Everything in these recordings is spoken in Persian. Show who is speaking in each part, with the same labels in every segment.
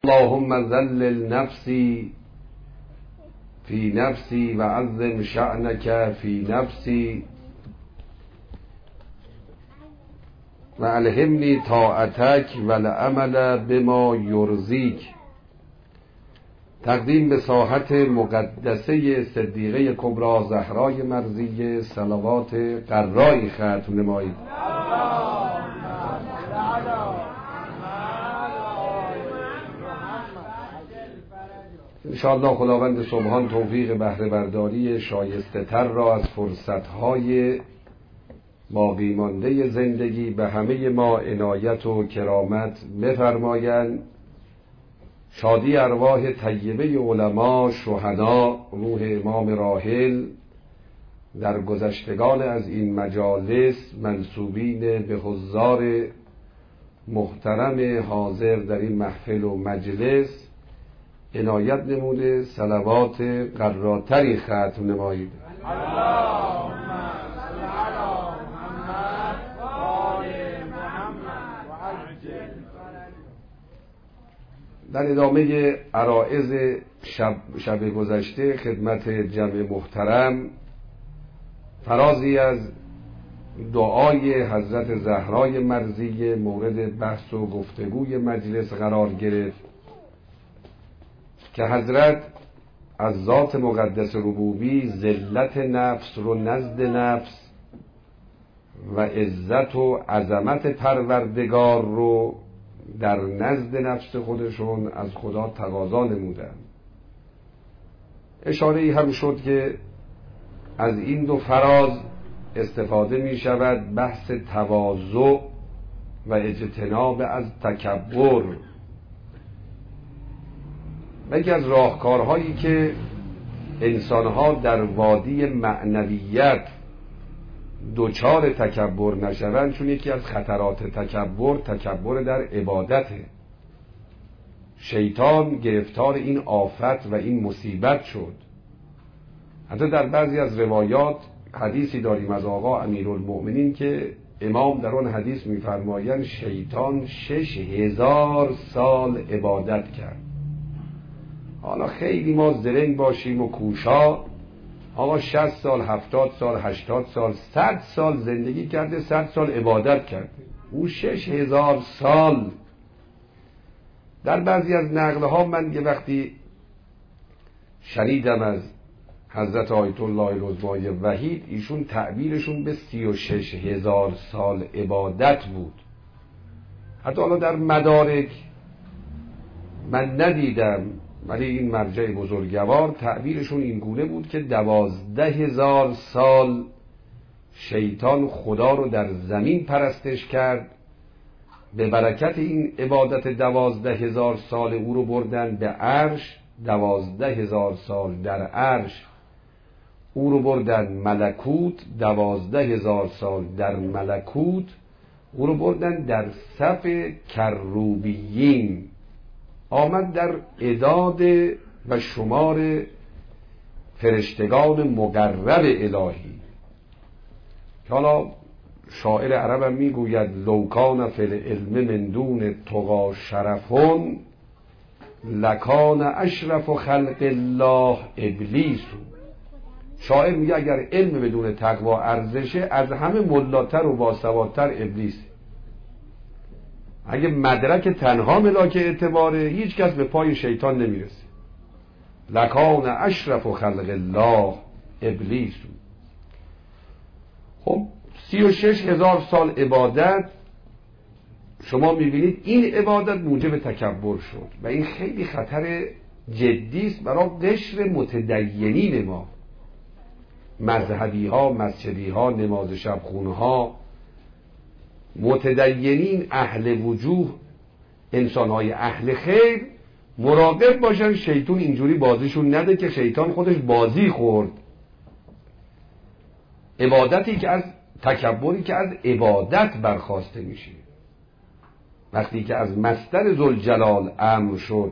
Speaker 1: اللهم ذلل نفسی فی نفسی و عظم شأنک فی نفسی و الهمنی طاعتک و العمل بما یرضیک. تقدیم به ساحت مقدسه صدیقه کبری زهرای مرضیه صلوات قرایی ختم نمایید. انشاءالله خداوند سبحان توفیق بهره برداری شایسته تر را از فرصتهای باقی مانده زندگی به همه ما عنایت و کرامت بفرمایند. شادی ارواح طیبه علما، شهدا، روح امام راحل در گذشتگان از این مجالس، منسوبین به حضار محترم حاضر در این محفل و مجلس عنایت نموده صلوات قراتری ختم نمایید. در ادامه عرائض شب گذشته خدمت جمع محترم فرازی از دعای حضرت زهرای مرضیه مورد بحث و گفتگوی مجلس قرار گرفت که حضرت از ذات مقدس ربوبی ذلت نفس رو نزد نفس و عزت و عظمت پروردگار رو در نزد نفس خودشون از خدا تقاضا نمودن. اشاره ای هم شد که از این دو فراز استفاده می شود بحث تواضع و اجتناب از تکبر. یکی از راهکارهایی که انسانها در وادی معنویت دوچار تکبر نشوند، چون یکی از خطرات تکبر در عبادته. شیطان گرفتار این آفت و این مصیبت شد. حتی در بعضی از روایات حدیثی داریم از آقا امیرالمؤمنین که امام در آن حدیث می‌فرمایند شیطان 6000 سال عبادت کرد. حالا خیلی ما زرنگ باشیم و کوشا، آقا 60 سال 70 سال 80 سال 100 سال زندگی کرده، 100 سال عبادت کرده، او 6000 سال. در بعضی از نقلها من یه وقتی شنیدم از حضرت آیت الله العظمای وحید، ایشون تعبیرشون به 36000 سال عبادت بود. حتی حالا در مدارک من ندیدم، ولی این مرجع بزرگوار تعبیرشون این گونه بود که 12000 سال شیطان خدا رو در زمین پرستش کرد. به برکت این عبادت 12000 سال او رو بردن به عرش، 12000 سال در عرش او رو بردن ملکوت، 12000 سال در ملکوت او رو بردن در صف کروبیین. آمد در اعداد و شمار فرشتگان مقرب الهی که حالا شاعر عرب هم میگوید لوکان فی العلم من دون تقی شرفون لکان اشرف خلق الله ابلیس. شاعر میگه اگر علم بدون تقوا ارزشه، از همه ملاتر و باسوادتر ابلیس. اگه مدرک تنها ملاک اعتباره، هیچ کس به پای شیطان نمیرسه. لکان اشرف خلق الله ابلیس. خب 36000 سال عبادت، شما میبینید این عبادت موجب تکبر شد و این خیلی خطر جدی است برای قشر متدینین ما، مذهبی ها، مسجدی ها، نماز شب خونه ها، متدینین، اهل وجوه، انسانهای اهل خیر مراقب باشن شیطان اینجوری بازیشون نده که شیطان خودش بازی خورد. عبادتی که از تکبری که از عبادت برخواسته میشه، وقتی که از مصدر ذوالجلال امر شد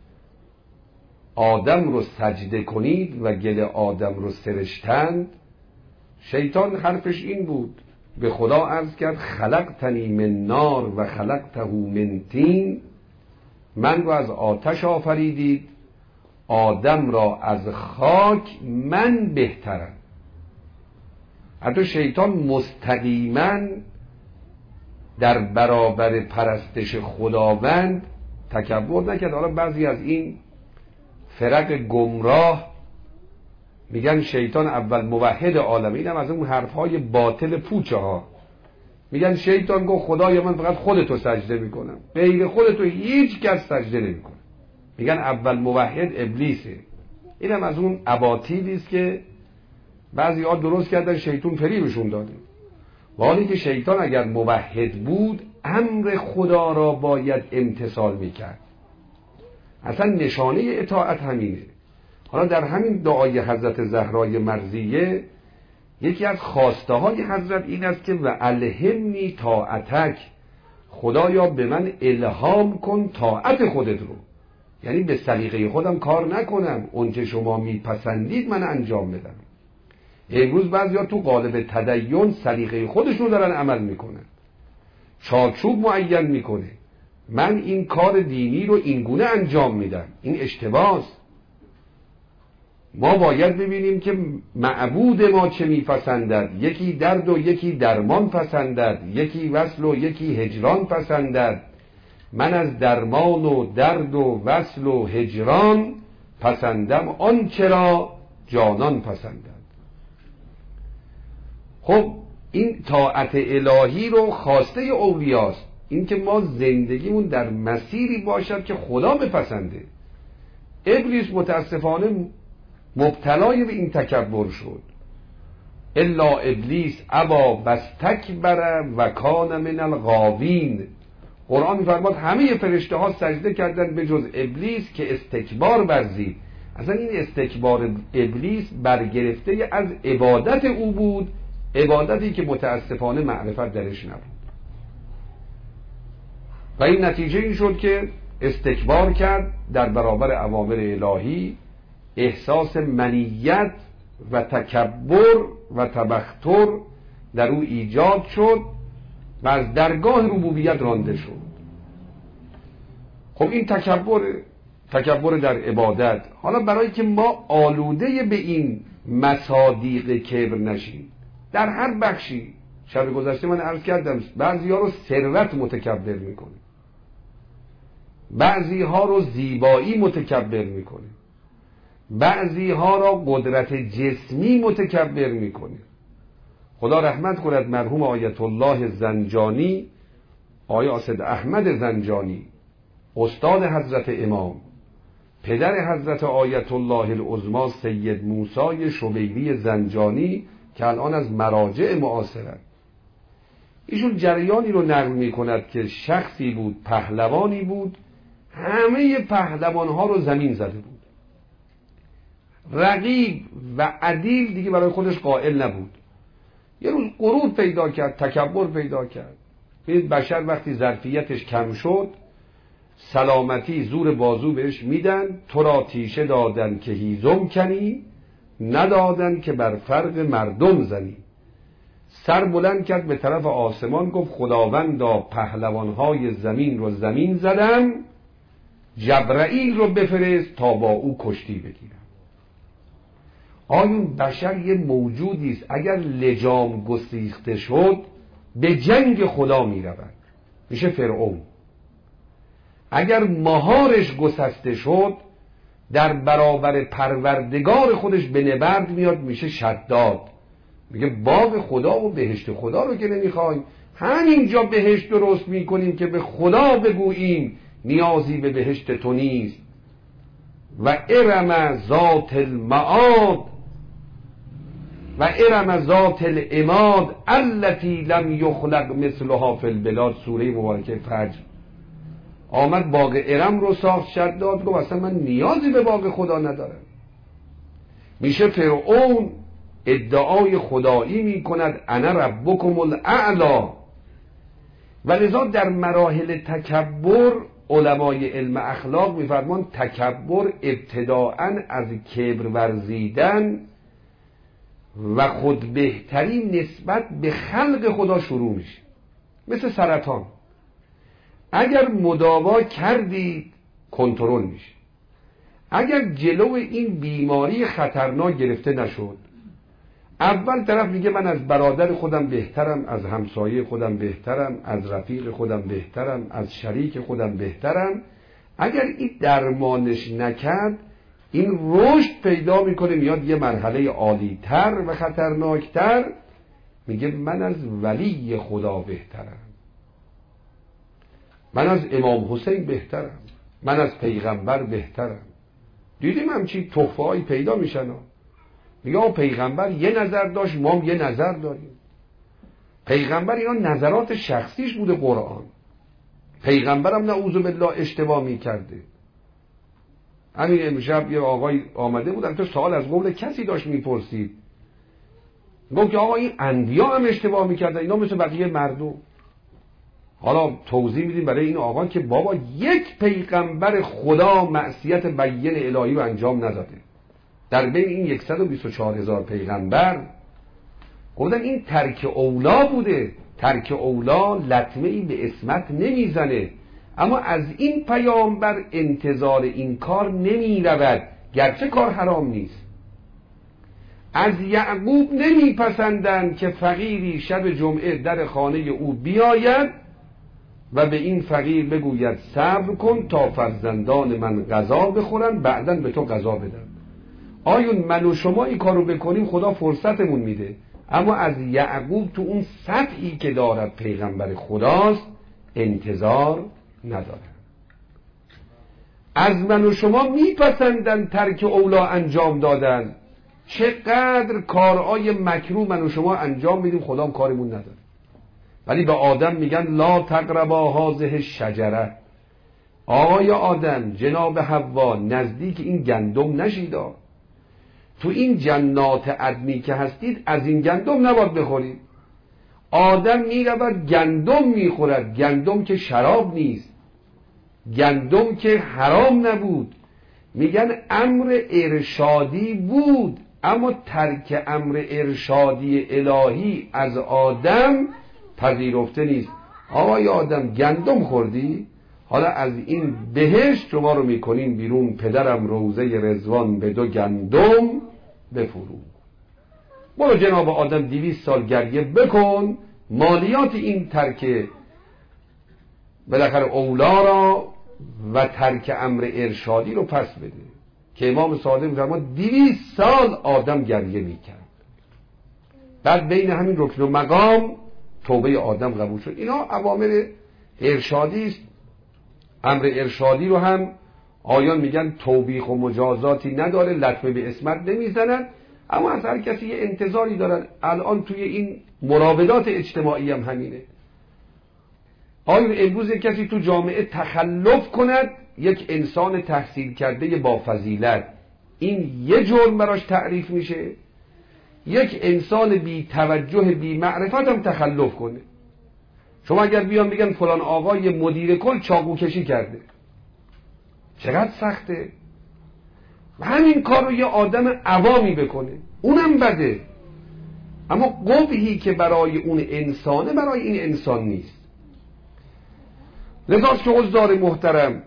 Speaker 1: آدم رو سجده کنید و گل آدم رو سرشتند، شیطان حرفش این بود، به خدا عرض کرد خلقتنی من نار و خلقته من طین من رو از آتش آفریدید، آدم را از خاک، من بهترم. حتی شیطان مستقیما در برابر پرستش خداوند تکبر نکرد. حالا بعضی از این فرق گمراه میگن شیطان اول موحد عالمه، اینم از اون حرفهای باطل پوچه ها. میگن شیطان گفت خدای من فقط خودتو سجده میکنم، غیر خودتو هیچ کس سجده نمیکنه. میگن اول موحد ابلیسه. اینم از اون اباطیلی است که بعضی ها درست کردن شیطان فریبشون داده. ولی که شیطان اگر موحد بود امر خدا را باید امتثال میکرد. اصلا نشانه اطاعت همینه. حالا در همین دعای حضرت زهرای مرضیه یکی از خواسته های حضرت این است که و الهمنی طاعتک، خدایا به من الهام کن طاعت خودت رو، یعنی به سلیقه خودم کار نکنم، اونچه شما میپسندید من انجام بدم. امروز بعضیا تو قالب تدین سلیقه خودشون دارن عمل میکنن، چارچوب معین میکنه، من این کار دینی رو اینگونه انجام میدم. این اشتباهه. ما باید ببینیم که معبود ما چه میپسندد. یکی درد و یکی درمان پسندد، یکی وصل و یکی هجران پسندد. من از درمان و درد و وصل و هجران پسندم آنچه را جانان پسندد. خب این طاعت الهی رو خواسته اولیاست، این که ما زندگیمون در مسیری باشد که خدا بپسنده. ابلیس متاسفانه مبتلای به این تکبر شد. الا ابلیس ابا واستکبر و کان من الغاوین. قرآن می‌فرماد همه فرشته ها سجده کردند به جز ابلیس که استکبار ورزید. اصلا این استکبار ابلیس برگرفته از عبادت او بود، عبادتی که متاسفانه معرفت درش نبود. و این نتیجه این شد که استکبار کرد در برابر اوامر الهی، احساس منیت و تکبر و تبختر در او ایجاد شد و از درگاه ربوبیت رانده شد. خب این تکبر در عبادت. حالا برای که ما آلوده به این مصادیق کبر نشیم، در هر بخشی، شب گذشته من عرض کردم بعضی ها رو ثروت متکبر میکنه، بعضی ها رو زیبایی متکبر میکنه، بعضی ها را قدرت جسمی متکبر میکنه. خدا رحمت کند مرحوم آیت الله زنجانی، آیه اسد احمد زنجانی، استاد حضرت امام، پدر حضرت آیت الله العظمی سید موسی شبیری زنجانی که الان از مراجع معاصرند. ایشون جریانی رو نقل میکند که شخصی بود، پهلوانی بود، همه پهلوانها رو زمین زده بود، رقیب و عدیل دیگه برای خودش قائل نبود. یه روز غرور پیدا کرد، تکبر پیدا کرد. ببینید بشر وقتی ظرفیتش کم شد، سلامتی زور بازو بهش میدن، تو را تیشه دادن که هیزم کنی، ندادن که بر فرق مردم زنی. سر بلند کرد به طرف آسمان، گفت خداوندا پهلوانهای زمین رو زمین زدم، جبرائیل رو بفرست تا با او کشتی بگیرم. آیون بشر یه موجودی است اگر لجام گسیخته شد به جنگ خدا می رود، میشه فرعون. اگر مهارش گسسته شد در برابر پروردگار خودش به نبرد میاد، میشه شداد. میگه باغ خدا و بهشت خدا رو که نمیخوایم، همینجا بهشت درست میکنیم که به خدا بگوییم نیازی به بهشت تو نیست. و ارم ذات المعاد و ارم ذات العماد التي لم یخلق مثلها فی البلاد. سوره مبارکه فجر آمد باغ ارم رو ساخت، شداد گفت اصلا من نیازی به باغ خدا ندارم. میشه فرعون ادعای خدایی میکند انا ربکم الاعلی. و لذا در مراحل تکبر علمای علم اخلاق میفرمان تکبر ابتداءً از کبر ورزیدن و خود بهتری نسبت به خلق خدا شروع میشه. مثل سرطان، اگر مداوا کردید کنترل میشه. اگر جلو این بیماری خطرناک گرفته نشد، اول طرف میگه من از برادر خودم بهترم، از همسایه خودم بهترم، از رفیق خودم بهترم، از شریک خودم بهترم. اگر این درمانش نکرد، این رشد پیدا میکنه، میاد یه مرحله عالی‌تر و خطرناکتر، میگه من از ولی خدا بهترم، من از امام حسین بهترم، من از پیغمبر بهترم. دیدیم همچی تحفه هایی پیدا میشن. میگه پیغمبر یه نظر داشت، ما هم یه نظر داریم. پیغمبر اینا نظرات شخصیش بوده. قرآن پیغمبرم نعوذ بالله اشتباه میکرده. همین امشب یه آقای آمده بودن تو سوال از قبل کسی داشت میپرسید، گفت که آقا این انبیا هم اشتباه میکردن، اینا مثل بقیه مردم. حالا توضیح میدیم برای این آقا که بابا یک پیغمبر خدا معصیت بیان الهی رو انجام نداده. در بین این 124,000 پیغمبر گفتن این ترک اولا بوده. ترک اولا لطمه ای به عصمت نمیزنه، اما از این پیامبر انتظار این کار نمی رود، گرچه کار حرام نیست. از یعقوب نمیپسندند که فقیری شب جمعه در خانه او بیاید و به این فقیر بگوید صبر کن تا فرزندان من غذا بخورن بعداً به تو غذا بدن. آیون من و شما این کارو بکنیم خدا فرصتمون میده، اما از یعقوب تو اون سطحی که دارد پیغمبر خداست انتظار نداره. از من و شما میپسندن ترک اولا انجام دادن، چقدر کارهای مکروه من و شما انجام میدیم خدا هم کارمون نداره. ولی به آدم میگن لا تقربا هذه الشجره، آقای آدم جناب حوا نزدیک این گندم نشیدا. تو این جنات عدنی که هستید از این گندم نباید بخورید. آدم میرود گندم میخورد، گندم که شراب نیست، گندم که حرام نبود. میگن امر ارشادی بود، اما ترک امر ارشادی الهی از آدم پذیرفته نیست. آقای آدم گندم خوردی، حالا از این بهشت شما رو میکنین بیرون، پدرم روزه رضوان به 2 گندم بفرو. برو جناب آدم 200 سال گریه بکن، مالیات این ترک بالاخره اولا را و ترک امر ارشادی رو پس بده. که امام صادق می‌فرماد 200 سال آدم گریه میکرد، بعد بین همین رکن و مقام توبه آدم قبول شد. اینا اوامر ارشادی است. امر ارشادی رو هم آیان میگن توبیخ و مجازاتی نداره، لطمه به عصمت نمیزنن، اما از هر کسی یه انتظاری دارن. الان توی این مراودات اجتماعی هم همینه. آیا امروز یک کسی تو جامعه تخلف کند، یک انسان تحصیل کرده با فضیلت، این یه جرم براش تعریف میشه. یک انسان بی توجه بی معرفت هم تخلف کنه. شما اگر بیان بگن فلان آقای مدیر کل چاقو کشی کرده، چقدر سخته. همین کار رو یه آدم عوامی بکنه اونم بده، اما قبحی که برای اون انسانه برای این انسان نیست. لذاست که عزیزان محترم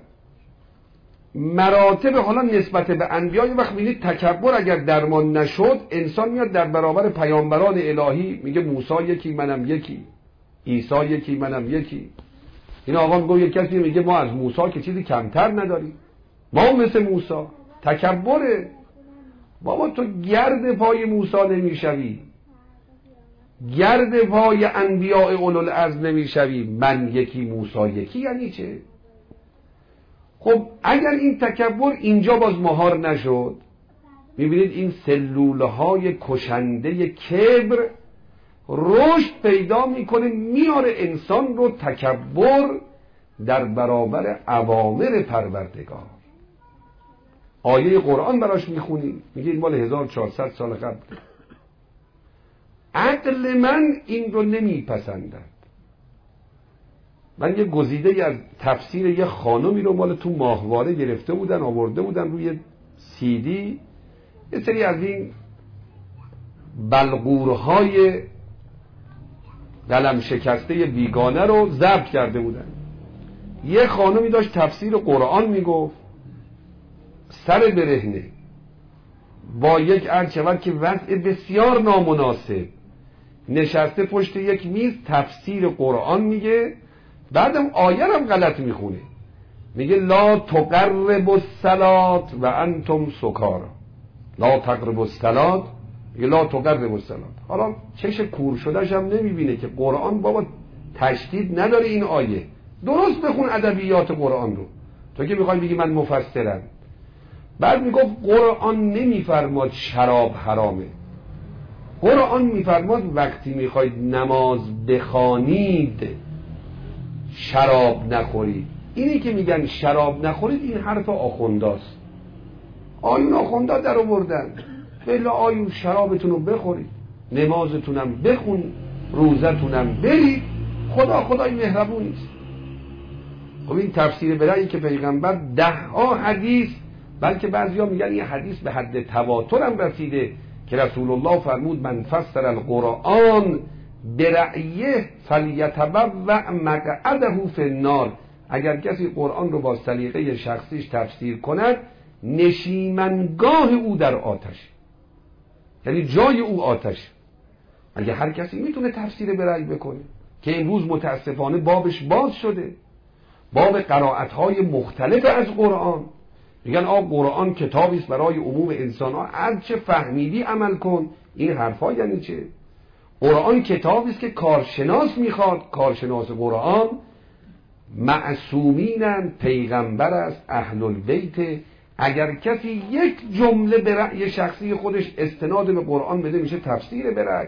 Speaker 1: مراتب حالا نسبت به انبیا، یه وقت می‌بینید تکبر اگر درمان نشد، انسان میاد در برابر پیامبران الهی میگه موسی یکی منم یکی، عیسی یکی منم یکی. این آقا میگه یک کسی میگه ما از موسی که چیزی کمتر نداریم، ما مثل موسی. تکبره. بابا تو گرد پای موسی نمیشوی، گرد پای انبیاء اولوالعزم نمیشوی. من یکی موسی یکی یعنی چه؟ خب اگر این تکبر اینجا باز مهار نشد، میبینید این سلوله های کشنده کبر رشد پیدا میکنه، میاره انسان رو تکبر در برابر اوامر پروردگار. آیه قرآن براش میخونی، میگه این مال 1400 سال قبل. عقل من این رو نمیپسندد. من یه گزیده از تفسیر یه خانمی رو مال تو ماهواره گرفته بودن، آورده بودن روی CD، یه سری از این بلغورهای قلم شکسته بیگانه رو ضبط کرده بودن. یه خانمی داشت تفسیر قرآن میگفت، سر برهنه، با یک ارچول که وضع بسیار نامناسب، نشسته پشت یک میز تفسیر قرآن میگه، بعدم آیه هم غلط میخونه، میگه لا تقربوا الصلاة و انتم سکارا، لا تقربوا الصلاة، میگه لا تقربوا الصلاة. حالا چش کور شدهش هم نمیبینه که قرآن بابا تشدید نداره این آیه، درست بخون ادبیات قرآن رو، تو که میخوای بگی من مفسرم. بعد میگفت قرآن نمیفرماد شراب حرامه، قرآن میفرماد وقتی میخواید نماز بخوانید شراب نخورید. اینی که میگن شراب نخورید این حرف آخونداست، آیون آخوندا در آوردن، بلا آیون شرابتون رو بخورید، نمازتونم بخونید، روزتونم برید، خدای مهربونیست. خب این تفسیر برای که پیغمبر 10 حدیث، بلکه بعضیا میگن این حدیث به حد تواتر هم رسیده که رسول الله فرمود من فسر القرآن برأیه فلیتبوأ مقعده فی النار، اگر کسی قرآن رو با سلیقه شخصیش تفسیر کند نشیمنگاه او در آتش، یعنی جای او آتش. اگه هر کسی میتونه تفسیر برأی بکنه که امروز متاسفانه بابش باز شده، باب قرائت‌های مختلف از قرآن، میگن قرآن کتابی است برای عموم انسان‌ها، هر چه فهمیدی عمل کن. این حرفا یعنی چه؟ قرآن کتابی است که کارشناس میخواد، کارشناس قرآن معصومینن، پیغمبر است، اهل البیت. اگر کسی یک جمله به رأی شخصی خودش استناد به قرآن بده میشه تفسیر برأی.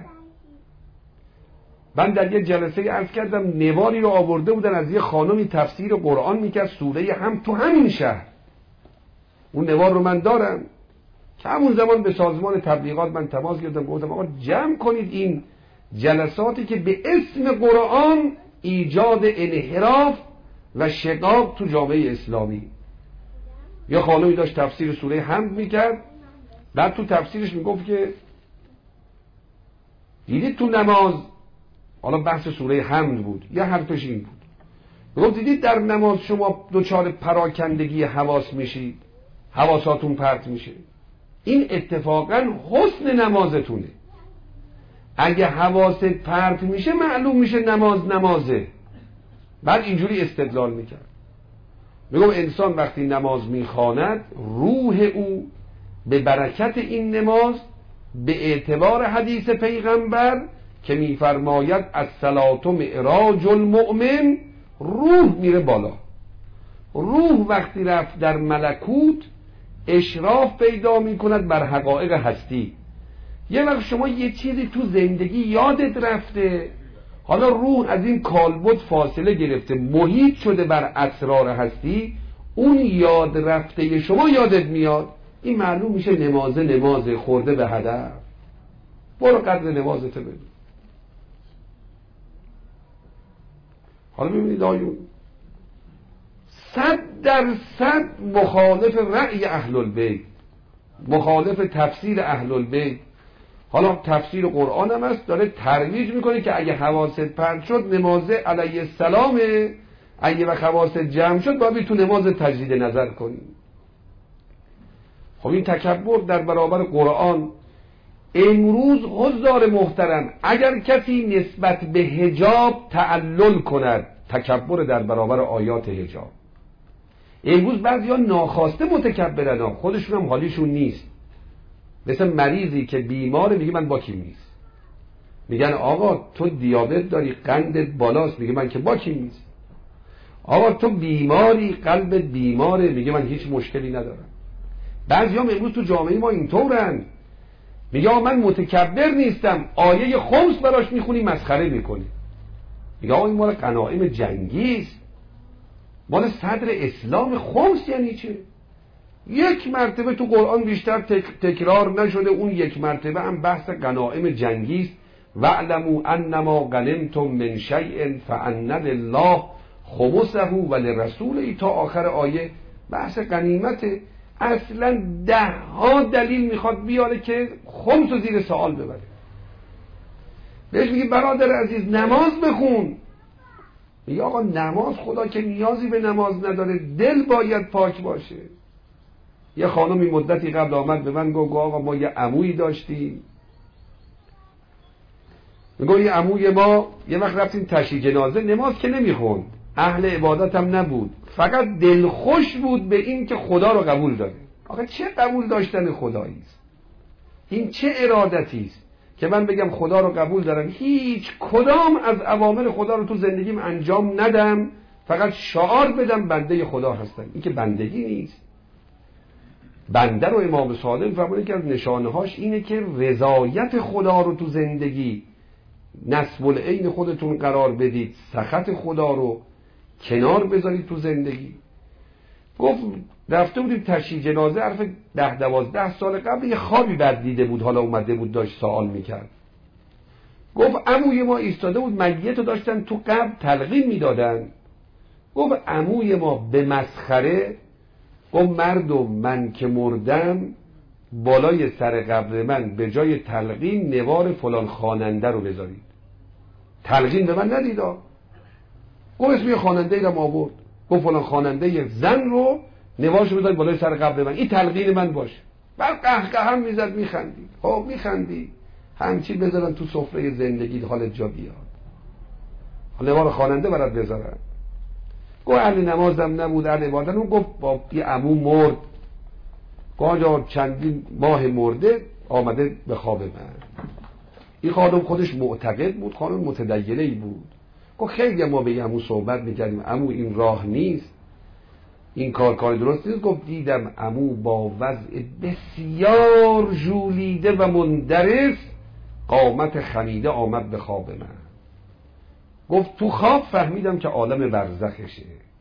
Speaker 1: من در یک جلسه عرض کردم نواری رو آورده بودن از یه خانمی تفسیر قرآن میکرد سوره هم تو همین شهر، اون نوار رو من دارم که همون زمان به سازمان تبلیغات من تماس گرفتم، گفتم آقا جمع کنید این جلساتی که به اسم قرآن ایجاد انحراف و شقاق تو جامعه اسلامی. یا خانمی داشت تفسیر سوره حمد میکرد، بعد تو تفسیرش میگفت که دیدید تو نماز، حالا بحث سوره حمد بود، یه حرفش این بود، میگفت دیدید در نماز شما دچار پراکندگی حواس میشید، حواساتون پرت میشه، این اتفاقا حسن نمازتونه. اگه حواست پرت میشه معلوم میشه نمازه. بعد اینجوری استدلال میکرد، میگم انسان وقتی نماز میخواند روح او به برکت این نماز به اعتبار حدیث پیغمبر که میفرماید الصلاة معراج المؤمن، روح میره بالا. روح وقتی رفت در ملکوت اشراف پیدا میکند بر حقایق هستی. یه وقت شما یه چیزی تو زندگی یادت رفته، حالا روح از این کالبد فاصله گرفته، محیط شده بر اسرار هستی، اون یاد رفته شما یادت میاد، این معلوم میشه نمازه خورده به هدف. برو قدر نمازت بدون. حالا ببینید آیون 100% مخالف رأی اهل البیت، مخالف تفسیر اهل البیت. حالا تفسیر قرآن هم هست، داره ترویج میکنه که اگه حواست پرت شد نماز علیه السلام، اگه وقت حواست جمع شد باید تو نماز تجدید نظر کنی. خب این تکبر در برابر قرآن. امروز حضار محترم اگر کسی نسبت به حجاب تعلل کند، تکبر در برابر آیات حجاب. امروز بعضیا ناخواسته متکبرن، خودشون هم حالیشون نیست، مثل مریضی که بیماره میگه من باکیم نیست، میگن آقا تو دیابت داری، قندت بالاست، میگه من که باکیم نیست. آقا تو بیماری، قلبت بیماره، میگه من هیچ مشکلی ندارم. بعضیا امروز تو جامعه ما اینطورن، میگه من متکبر نیستم، آیه خمس براش میخونی مسخره میکنی، میگه آقا این مال غنایم جنگی است، مال صدر اسلام. خمس یعنی چه؟ یک مرتبه تو قرآن بیشتر تکرار نشده، اون یک مرتبه هم بحث غنایم جنگی است. واعلموا انما غنمتم من شیء فان لله خمسه ولرسوله تا آخر آیه بحث غنیمت. اصلا 10 دلیل میخواد بیاره که خمس رو زیر سوال ببره. بهش میگه برادر عزیز نماز بخون، میگه آقا نماز، خدا که نیازی به نماز نداره، دل باید پاک باشه. یه خانمی مدتی قبل آمد به من گفت آقا ما یه عمویی داشتیم، میگه یه عموی ما یه وقت رفتیم تشییع جنازه، نماز که نمیخوند، اهل عبادت هم نبود، فقط دلخوش بود به این که خدا رو قبول داره. آقا چه قبول داشتن خدایی است؟ این چه ارادتی است که من بگم خدا رو قبول دارم، هیچ کدام از اوامر خدا رو تو زندگیم انجام ندم، فقط شعار بدم بنده خدا هستم. این که بندگی نیست. بنده رو امام صادق فرمود که از نشانه‌هاش اینه که رضایت خدا رو تو زندگی نصب العین خودتون قرار بدید، سخط خدا رو کنار بذارید تو زندگی. گفت رفته بودیم تشییع جنازه، حرف 10-12 سال قبل، یه خوابی بد دیده بود، حالا اومده بود داشت سوال میکرد. گفت عموی ما ایستاده بود، میت رو داشتن تو قبر تلقین میدادن. گفت عموی ما به مسخره گفت مردم، من که مردم بالای سر قبر من به جای تلقین نوار فلان خواننده رو بذارید. تلقین به من ندیدا. گفت اسم یه خواننده ایرم آورد، گفت فلان خواننده یه زن رو نوارشو بذارید بالای سر قبر من، این تلقین من باشه. بعد قهقه هم میزد، میخندید. خب میخندی همچی بذارن تو سفره زندگی حالت جا بیاد، نوار خواننده برات بذارن. گفت اهل نمازم نبود، اهل عبادت. اون گفت با یه عمو مرد، گفت چندین ماه مرده آمده به خواب من. این خانم خودش معتقد بود، خانم متدینه‌ای بود. گفت خیلی ما به عمو صحبت میکردیم، عمو این راه نیست، این کار درست نیست. گفت دیدم عمو با وضع بسیار ژولیده و مندرس قامت خمیده آمد به خواب من. گفت تو خواب فهمیدم که عالم برزخشه.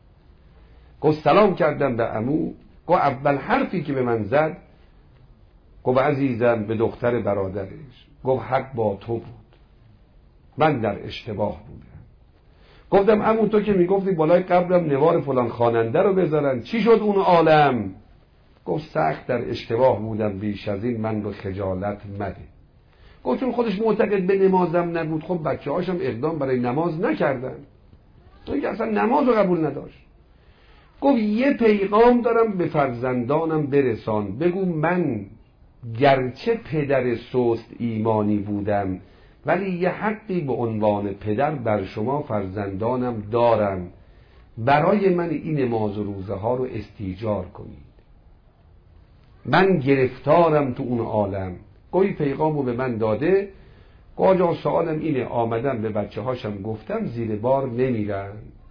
Speaker 1: گفت سلام کردم به عمو. گفت اول حرفی که به من زد، گفت عزیزم به دختر برادرش، گفت حق با تو بود، من در اشتباه بودم. گفتم عمو تو که میگفتی بالای قبرم نوار فلان خواننده رو بذارن، چی شد اون عالم؟ گفت سخت در اشتباه بودم، بیش از این من رو خجالت مده. گفت چون خودش معتقد به نمازم نبود، خب بچه هاشم اقدام برای نماز نکردن، تو که اصلا نماز رو قبول نداشت. گفت یه پیغام دارم به فرزندانم برسان، بگو من گرچه پدر سست ایمانی بودم، ولی یه حقی به عنوان پدر بر شما فرزندانم دارم، برای من این نماز و روزه ها رو استیجار کنید، من گرفتارم تو اون عالم. گویی پیغامو به من داده. گاجا سوالم اینه، آمدم به بچه هاشم گفتم زیر بار نمیرن،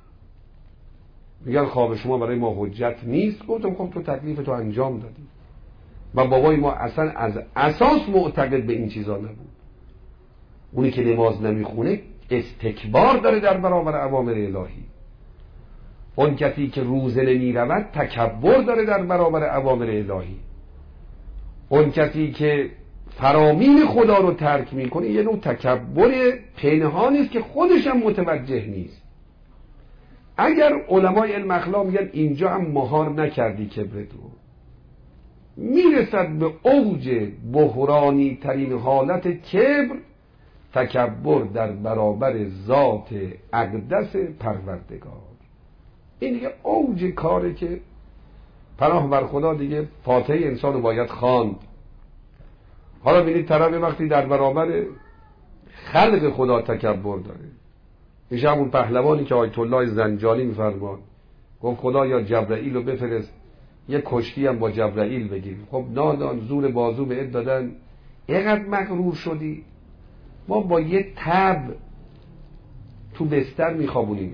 Speaker 1: میگن خواب شما برای ما حجت نیست. گفتم خب تو تکلیف تو انجام دادی. و بابای ما اصلا از اساس معتقد به این چیزا نبود. اونی که نماز نمیخونه استکبار داره در برابر اوامر الهی. اون کسی که روزه نمیرود تکبر داره در برابر اوامر الهی. اون کسی که فرامین خدا رو ترک میکنه یه نوع تکبر پنهانی است که خودش هم متوجه نیست. اگر علمای علم اخلاق میگن اینجا هم مهار نکردی کبرتو، میرسد به اوج بحرانی ترین حالت کبر، تکبر در برابر ذات اقدس پروردگار. این دیگه اوج کاره که پناه بر خدا، دیگه فاتحه انسان رو باید خواند. حالا ببینید طرف وقتی در برابر خلق خدا تکبر داره، میشه همون پهلوانی که آیت الله زنجانی میفرمان، گفت خدا یا جبرائیل رو بفرست یه کشتی هم با جبرائیل بگیر. خب نادان زور بازو به دادن، اینقدر مغرور شدی. ما با یه تب تو بستر میخوابونیم.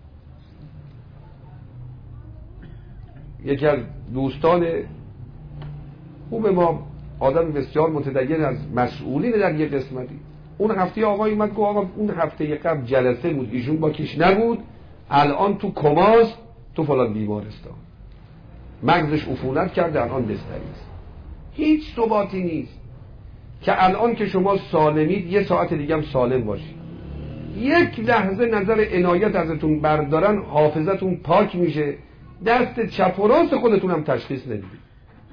Speaker 1: یکی از دوستان خوب ما، آدم بسیار متدین از مسئولین در یه قسمتی، اون هفته آقای اومد گفت آقا اون هفته قبل جلسه بود، ایشون با کش نبود، الان تو کماست، تو فلان بیمارستان، مغزش عفونت کرده، الان بستری است. هیچ ثباتی نیست که الان که شما سالمید یه ساعت دیگه هم سالم باشید. یک لحظه نظر عنایت ازتون بردارن، حافظتون پاک میشه، دست چپ و راست خودتون هم تشخیص ندید.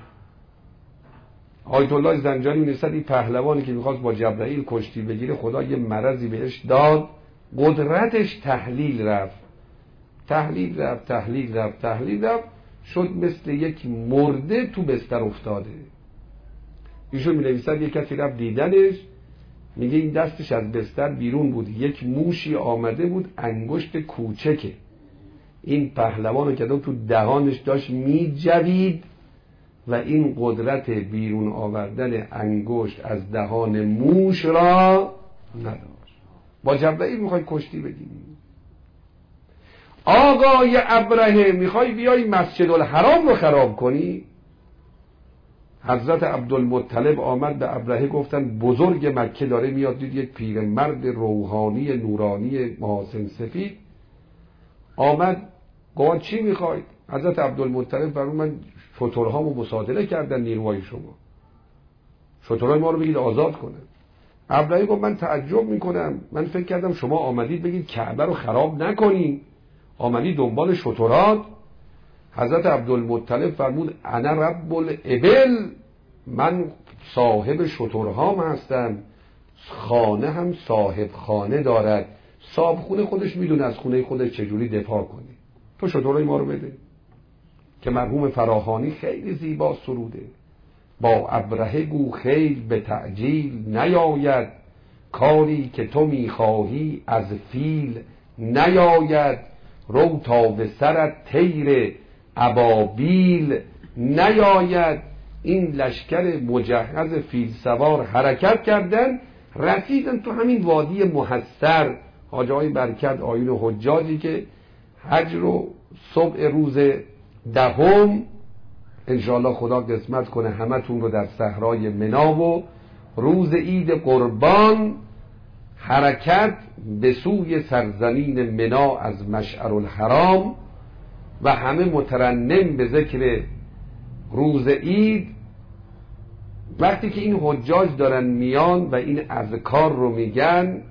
Speaker 1: آیت الله زنجانی می‌نویسد این پهلوانی که می‌خواست با جبرائیل کشتی بگیره، خدا یه مرضی بهش داد، قدرتش تحلیل رفت، تحلیل رفت شد مثل یک مرده تو بستر افتاده. ایشون می نویسد یک کسی رفت دیدنش، میگه این دستش از بستر بیرون بود، یک موشی آمده بود انگشت کوچکه، این پهلوانو که تو دهانش داشت می جوید و این قدرت بیرون آوردن انگشت از دهان موش را نداشت. با جبرئیل میخوای کشتی بگیری؟ آقای ابرهه میخوای بیای مسجد الحرام رو خراب کنی؟ حضرت عبدالمطلب آمد به ابرهه گفتن بزرگ مکه داره میاد، دید یک پیرمرد روحانی نورانی محاسن سفید آمد، گفت چی میخواید؟ حضرت عبدالمطلب فرمود من شترهامو مصادره کردن نیروهای شما، شترهای ما رو بگید آزاد کنن. ابرهه گفت من تعجب میکنم، من فکر کردم شما آمدید بگید کعبه رو خراب نکنین، آمدید دنبال شترات. حضرت عبدالمطلب فرمود انا رب الابل، من صاحب شترهام هستم، خانه هم صاحب خانه دارد، صاحب خونه خودش میدونه از خونه خودش چجوری دفاع کنه، تو شترهای ما رو بده. که مرحوم فراهانی خیلی زیبا سروده، با ابرهه گو خیل به تعجیل نیاید، کاری که تو میخواهی از فیل نیاید، رو تا به سرت تیر ابابیل نیاید. این لشکر مجهز فیل سوار حرکت کردن، رسیدن تو همین وادی محصر. حاج آقای برکت آیین حجاجی که حج رو صبح روز 10 انشاءالله خدا قسمت کنه همتون رو در صحرای منا و روز عید قربان حرکت به سوی سرزمین منا از مشعر الحرام و همه مترنم به ذکر روز عید. وقتی که این حجاج دارن میان و این اذکار رو میگن،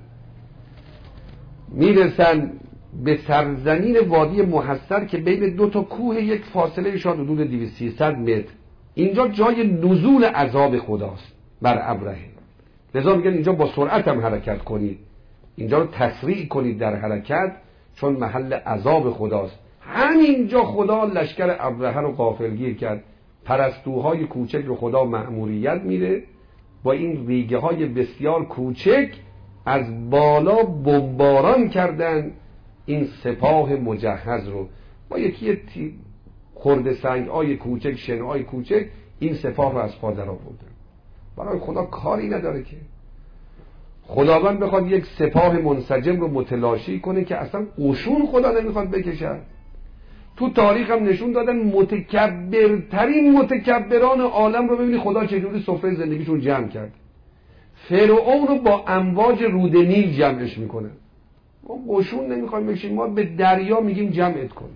Speaker 1: میرسن به سرزمین وادی محصر که بین 2 کوه یک فاصله شاید حدود 200-300 متر. اینجا جای نزول عذاب خداست بر ابرهه، لذا میگن اینجا با سرعت هم حرکت کنید، اینجا رو تسریع کنید در حرکت، چون محل عذاب خداست. همینجا خدا لشکر ابرهه رو غافلگیر کرد. پرستوهای کوچک رو خدا مأموریت میده با این ریگه های بسیار کوچک از بالا بمباران کردن این سپاه مجهز رو، با یکی خرد سنگ های کوچک، شن های کوچک این سپاه رو از پا در آوردن. برای خدا کاری نداره که خداوند بخواد یک سپاه منسجم رو متلاشی کنه که اصلا قشون خدا نمیخواد بکشن. تو تاریخ هم نشون دادن متکبرترین متکبران عالم رو ببینی خدا چجوری سفره زندگیشون جمع کرد. فرعون رو با امواج رود نیل جمعش میکنه. ما قشون نمیخوایم بکشیم، ما به دریا میگیم جمعت کن.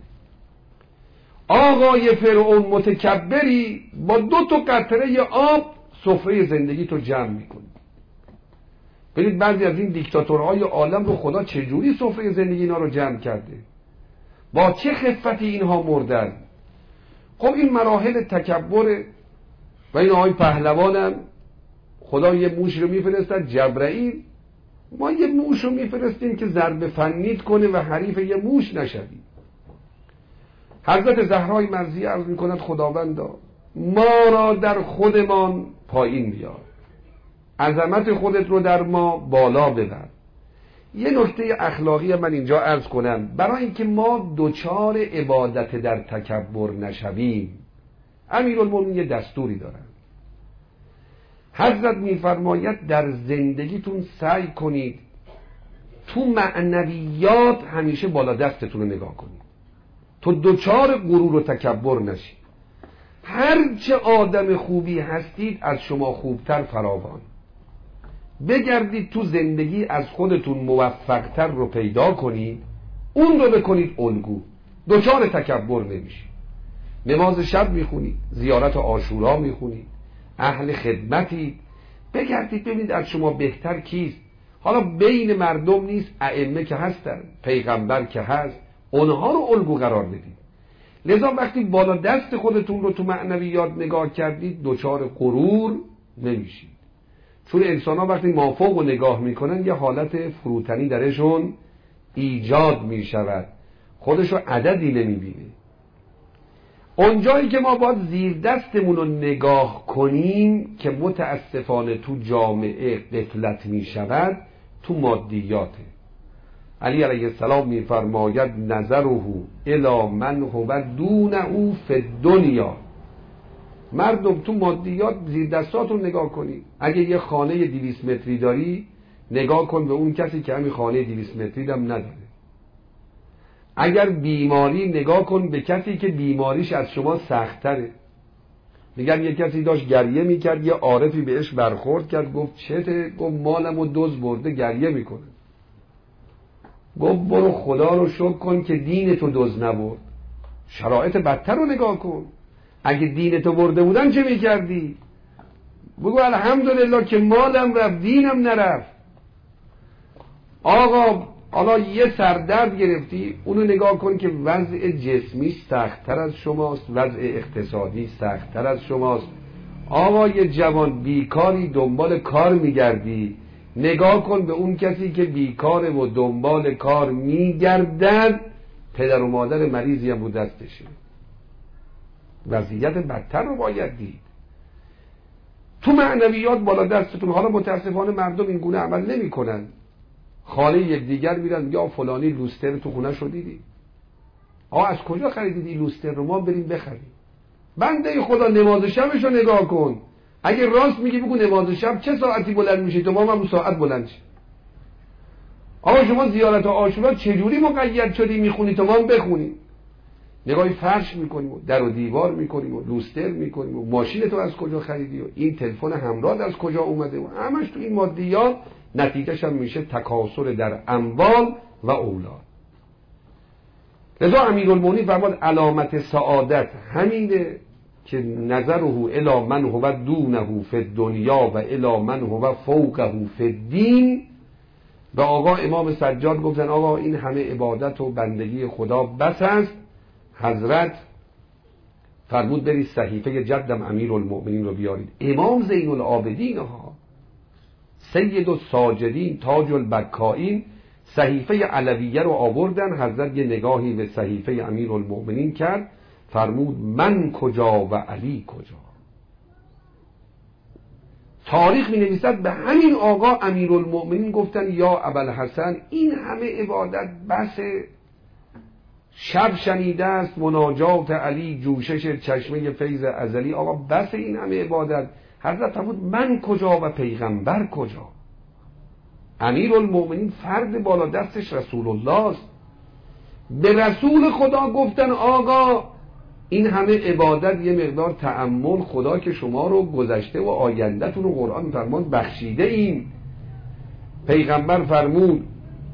Speaker 1: آقای فرعون متکبری با 2 قطره آب سفره زندگی تو جمع میکنه. ببینید بعضی از این دیکتاتورهای عالم رو خدا چجوری سفره زندگی اینا رو جمع کرده، با چه خفتی اینها مردن. خب این مراحل تکبر. و این آقای پهلوانم خدا یه موش رو میفرستد، جبرئیل، ما یه موش رو میفرستیم که ضرب فنید کنه و حریف یه موش نشویم. حضرت زهرای مرضیه عرض میکند خداوندا ما را در خودمان پایین بیار، عظمت خودت رو در ما بالا ببر. یه نکته اخلاقی من اینجا عرض کنم، برای اینکه ما دچار عبادت در تکبر نشویم، امیرالمومنین یه دستوری دارن. حضرت میفرماید در زندگیتون سعی کنید تو معنویات همیشه بالا دستتون رو نگاه کنید، تو دچار غرور و تکبر نشید. هرچه آدم خوبی هستید از شما خوبتر فراوان، بگردید تو زندگی از خودتون موفقتر رو پیدا کنید، اون رو بکنید الگو، دچار تکبر نمیشید. نماز شب میخونید، زیارت عاشورا میخونید، اهل خدمتید، بگردید ببینید از شما بهتر کیست. حالا بین مردم نیست، ائمه که هستن، پیغمبر که هست، اونها رو الگو قرار بدید. لذا وقتی بالا دست خودتون رو تو معنویات نگاه کردید دچار غرور نمیشید، چون انسان ها وقتی مافوق رو نگاه میکنن یه حالت فروتنی درشون ایجاد میشود. خودشو عددی نمیبینه. اونجایی که ما باید زیر دستمون رو نگاه کنیم که متاسفانه تو جامعه غفلت میشود، تو مادیاته. علی علیه السلام میفرماید نظره الی من هو دونه فی الدنیا. مردم تو مادیات زیر دستاتون نگاه کنید. اگه یه خانه 200 متری داری، نگاه کن به اون کسی که همین خانه 200 متری هم نداره. اگر بیماری، نگاه کن به کسی که بیماریش از شما سخت‌تره. میگن یه کسی داشت گریه میکرد، یه عارفی بهش برخورد کرد، گفت چته؟ گفت مالمو دزد برده گریه میکنه. گفت برو خدا رو شکر کن که دین تو دزد نبرد. شرایط بدتر رو نگاه کن. اگه دین تو برده بودن چه میکردی؟ بگو الحمدلله که مالم رفت، دینم نرفت. آقا حالا یه سردرد گرفتی، اونو نگاه کن که وضع جسمی سخت‌تر از شماست، وضع اقتصادی سخت‌تر از شماست. آقا یه جوان بیکاری دنبال کار میگردی، نگاه کن به اون کسی که بیکاره و دنبال کار میگردد، پدر و مادر مریضی هم بود دستشه. وضعیت بدتر رو باید دید. تو معنویات بالا دستتون. حالا متاسفانه مردم این گونه عمل نمی کنن. خاله یک دیگر میرن یا فلانی لوستر تو خونه شو دیدی؟ از کجا خریدید این لوستر رو؟ ما بریم بخریم. بنده خدا نماز شبشو نگاه کن. اگه راست میگی بگو نماز شب چه ساعتی بلند میشه؟ تو ما هم ساعت بلند شد. شما زیارت عاشورا چجوری مقید شدی میخونی؟ تو ما هم بخونی. نگاهی فرش میکنیم و در و دیوار میکنیم و لوستر میکنیم و ماشین تو از کجا خریدی و این تلفن همراه از کجا اومده و همش تو این مادیات. نتیجهش هم میشه تکاسل در اموال و اولاد. لذا امیرالمومنین فرمود علامت سعادت همینه که نظره الی من هو دونه فی الدنیا و الی من هو فوقه فی الدین. به آقا امام سجاد گفتن آقا این همه عبادت و بندگی خدا بس است. حضرت فرمود برید صحیفه جدم امیرالمومنین رو بیارید. امام زین العابدین سید الساجدین تاج البکائین صحیفه علویه رو آوردن. حضرت یه نگاهی به صحیفه امیرالمومنین کرد، فرمود من کجا و علی کجا. تاریخ می نویسد به همین آقا امیرالمومنین گفتن یا ابوالحسن این همه عبادت بس، شب شنیده است مناجات علی، جوشش چشمه فیض ازلی. آقا بس این همه عبادت. حضرت فرمود من کجا و پیغمبر کجا؟ امیرالمومنین فرد بالا دستش رسول الله است. به رسول خدا گفتن آقا این همه عبادت یه مقدار تأمل، خدا که شما رو گذشته و آینده‌تون رو قرآن فرمان بخشیده ایم. پیغمبر فرمود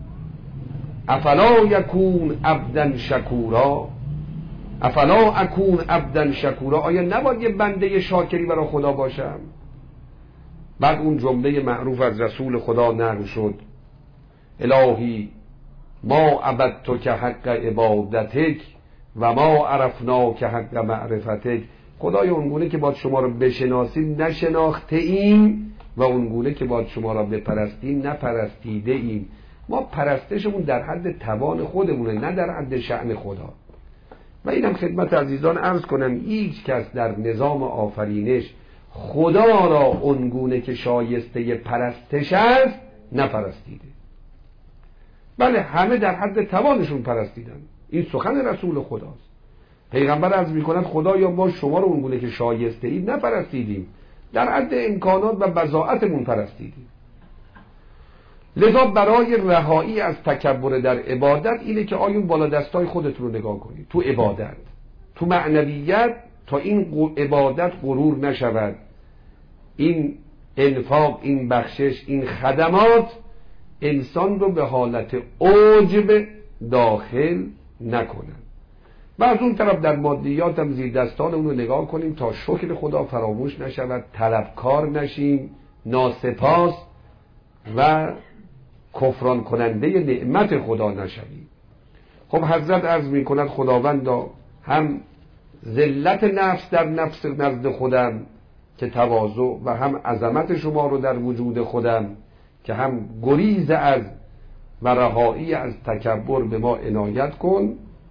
Speaker 1: افلا یکون عبدا شکورا، افلا اکون عبدا شکورا، آیا نباید یه بنده شاکری برای خدا باشم؟ بعد اون جمله معروف از رسول خدا نقل شد الهی ما عبدتک حق عبادتک و ما عرفناک حق معرفتک. خدای اونگونه که باید شما رو بشناسیم نشناخته ایم و اونگونه که باید شما را بپرستیم نپرستیده ایم. ما پرستشمون در حد توان خودمونه، نه در حد شأن خدا. و اینم خدمت عزیزان عرض کنم هیچ کس در نظام آفرینش خدا را اونگونه که شایسته پرستش است نپرستیده. بله همه در حد توانشون پرستیدن. این سخن رسول خداست. پیغمبر عرض می‌کند خدایا ما شما رو اونگونه که شایسته اید نپرستیدیم، در حد امکانات و بضاعتمون پرستیدیم. لذا برای رهایی از تکبر در عبادت اینه که آیون بالا دستای خودتون رو نگاه کنید تو عبادت، تو معنویت، تا این عبادت غرور نشود، این انفاق، این بخشش، این خدمات انسان رو به حالت عجب داخل نکنن. و از اون طرف در مادیات هم زیر دستان اون رو نگاه کنیم تا شکر خدا فراموش نشود، طلبکار نشیم، ناسپاس و کفران کننده نعمت خدا نشویم. خب حضرت عرض می کند خداوندا هم ذلت نفس در نفس نزد خودم که تواضع و هم عظمت شما رو در وجود خودم که هم گریز از و رهایی از تکبر به ما عنایت کن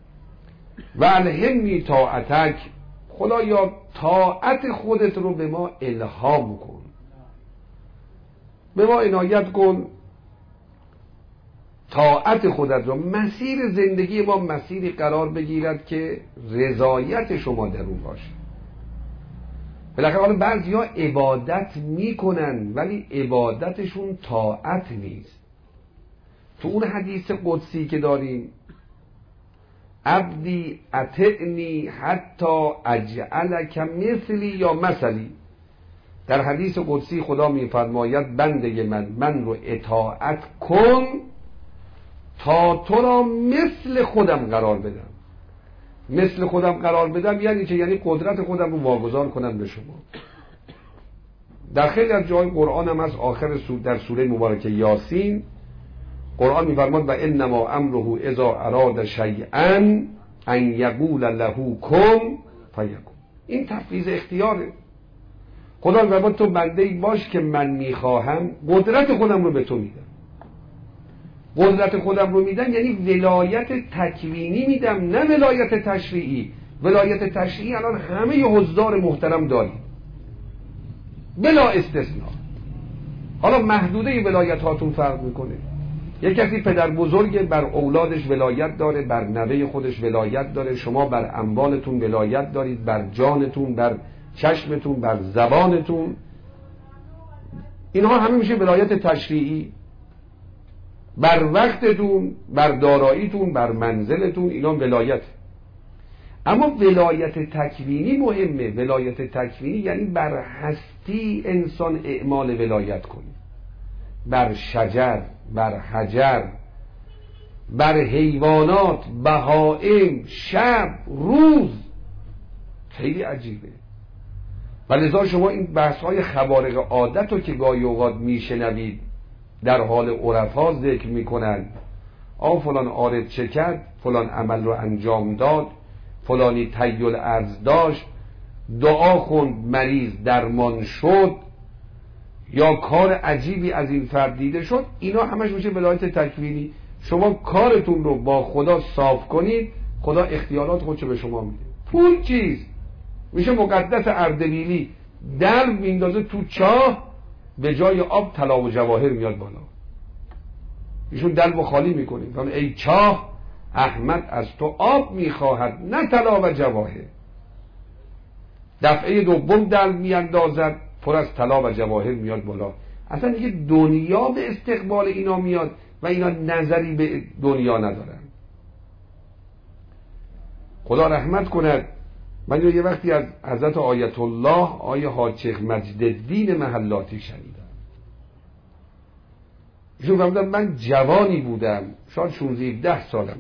Speaker 1: و الهمنی طاعتک، خدایا طاعت خودت رو به ما الهام کن، به ما عنایت کن طاعت خودت رو، مسیر زندگی ما مسیری قرار بگیرد که رضایت شما در اون باشه. بالاخره حالا بعضیا عبادت میکنن ولی عبادتشون طاعت نیست. تو اون حدیث قدسی که داریم، عبدی اطعنی حتی اجعلک مثلی یا مثلی، در حدیث قدسی خدا میفرماید بنده من رو اطاعت کن تا تو را مثل خودم قرار بدم. مثل خودم قرار بدم یعنی چه؟ یعنی قدرت خودم رو واگذار کنم به شما. در خیلی از جای قرآن هم از آخر در سوره مبارکه یاسین قرآن میفرماد و انما امره اذا اراد شیئا ان یقول له کن فیکون. این تفویض اختیاره. خدا میفرماد تو بنده‌ای باش که من میخواهم قدرت خودم رو به تو میدم. قدرت خودم رو میدم یعنی ولایت تکوینی میدم، نه ولایت تشریعی. ولایت تشریعی الان همه حضار محترم داریم بلا استثناء. حالا محدوده ولایت هاتون فرق میکنه. یک کسی پدر بزرگ بر اولادش ولایت داره، بر نوه خودش ولایت داره، شما بر اموالتون ولایت دارید، بر جانتون، بر چشمتون، بر زبانتون. اینها همه میشه ولایت تشریعی. بر وقتتون، بر داراییتون، بر منزلتون، اینا ولایت. اما ولایت تکوینی مهمه. ولایت تکوینی یعنی بر هستی انسان اعمال ولایت کنی، بر شجر، بر حجر، بر حیوانات، بهائم، شب، روز. خیلی عجیبه. و لذا شما این بحث‌های خوارق عادت رو که گاهی اوقات میشنوید در حال عرفا ذکر میکنن، فلان عارض چه کرد، فلان عمل رو انجام داد، فلانی طی الارض داشت، دعا خوند مریض درمان شد، یا کار عجیبی از این فرد دیده شد، اینا همش میشه ولایت تکوینی. شما کارتون رو با خدا صاف کنید، خدا اختیارات خودشو به شما میده. پول چیز میشه مقدس اردبیلی، در میندازه تو چاه، به جای آب طلا و جواهر میاد بالا. ایشون دلو خالی میکنه، ای چاه احمد از تو آب میخواهد نه طلا و جواهر. دفعه دوم دلو میاندازد، پر از طلا و جواهر میاد بالا. اصلا دیگه دنیا به استقبال اینا میاد و اینا نظری به دنیا ندارن. خدا رحمت کند. من یه وقتی از حضرت آیت الله آیه حاج شیخ مجد الدین محلاتی شنیدم. ایشون فرمودن من جوانی بودم، شاید 16-17 سالم،